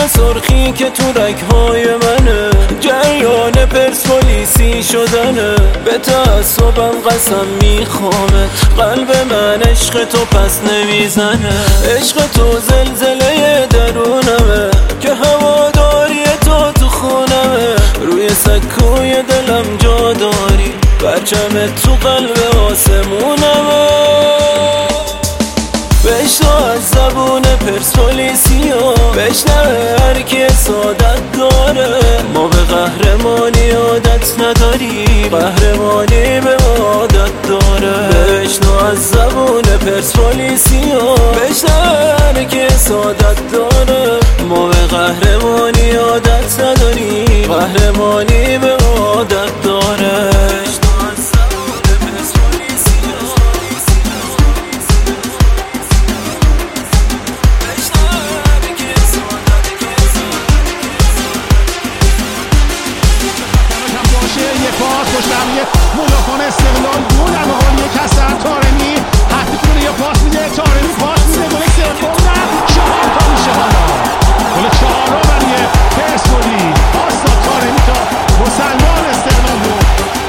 سرخی که تو رگ‌های منه، جریان پرسپولیسی شدنه. به تعصبم قسم میخوامت، قلب من عشق تو پس نمیزنه. عشق تو زلزله درونمه که هواداری تو خونمه. روی سکوی دلم جا داری، پرچم تو قلب آسمونمه. بشنو از زبون پرسپولیسیا، بشنو هر کی سعادت داره. ما به قهرمانی عادت نداری، قهرمانی به عادت داره. بشنو از زبون پرسپولیسیا، بشنو هر کی سعادت داره. ما به قهرمانی عادت نداری، قهرمانی به عادت داره. مدافعان استقلال دو در مقابل یک هستن. طارمی حرفی کنه یا پاس میده، طارمی پاس میده، گل سوم نه 4 تا میشه. حالا گل 4 برای پرسپولیس، پاس طارمی تا مسلمان استقلال رو.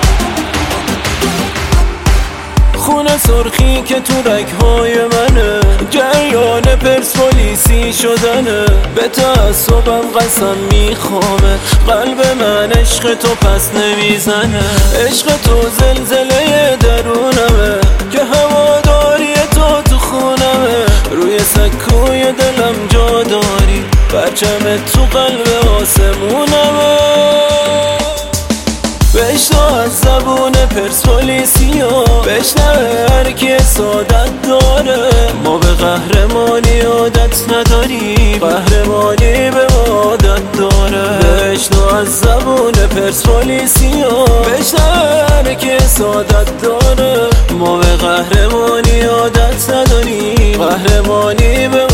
خون سرخی که تو رگ‌های منه، جریان پرسپولیسی شدنه. به تعصبم قسم میخوامت، قلب من عشق تو پس نمیزنه. عشق تو زلزله درونمه که هواداری تو خونمه. روی سکوی دلم جا داری، پرچم تو قلب آسمونمه. بشنو از زبون پرسپولیسیا، بشنو هر کی سعادت داره. ما به قهرمانی عادت نداری، قهرمانی به عادت داره. بشنو از زبون پرسپولیسیا، بشنو هر کی سعادت داره. ما به قهرمانی عادت نداری، قهرمانی به